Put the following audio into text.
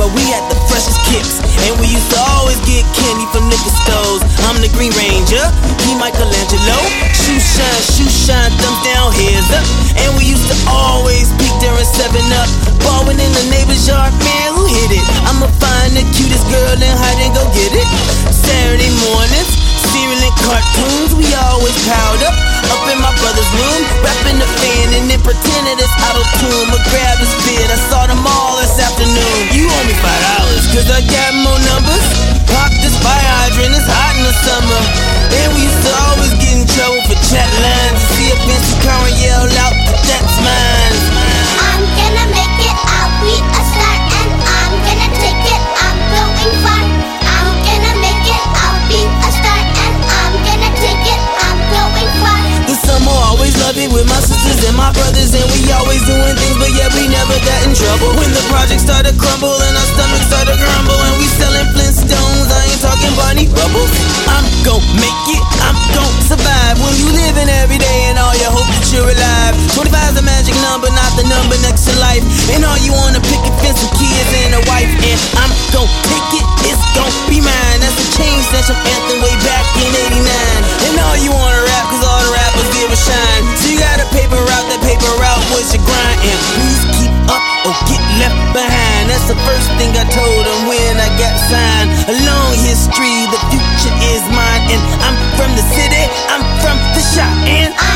we had the freshest kicks. And we used to always get candy from liquor stores. I'm the Green Ranger, he Michelangelo. Shoe shine, thumbs down, heads up. And we used to always peek during 7-Up. Ballin' in the neighbor's yard, man, who hit it? I'ma find the cutest girl and hide and go get it. Saturday mornings, cereal and cartoons, we always piled up in my brother's room, rapping the fan and then pretending it's auto-tune. But grab his fit, I saw them all this afternoon. You owe me $5, cause I got more numbers. Pop this fire hydrant, it's hot in the summer. And we used to always get in trouble for chat lines. See a fancy car and yell out, that's mine. I'm gonna make it, I'll be a star, and I'm gonna take it, I'm going far. I'm gonna make it, I'll be a star, and I'm gonna take it, I'm going far. The summer always loved it with my sisters and my brothers, and we always doing things, but yet we never got in trouble. When the project started crumble and our stomachs started grumble, and we selling Flintstones, I ain't talking Barney Bubbles. I'm gon' make it, I'm gon' survive. When you living every day and all you hope that you're alive. 25's a magic number, not the number next to life. And all you wanna pick a fence with kids and a wife, and I'm gon' take it, it's gon' be mine. That's a change snatch from anthem way back in '89. And all you wanna rap, cause all the rappers give a shine. So you gotta paper out, that paper out was your grind. And please keep up or get left behind. That's the first thing I told them when I got signed. A long history, the future is mine. And I'm from the city, I'm from the shop, and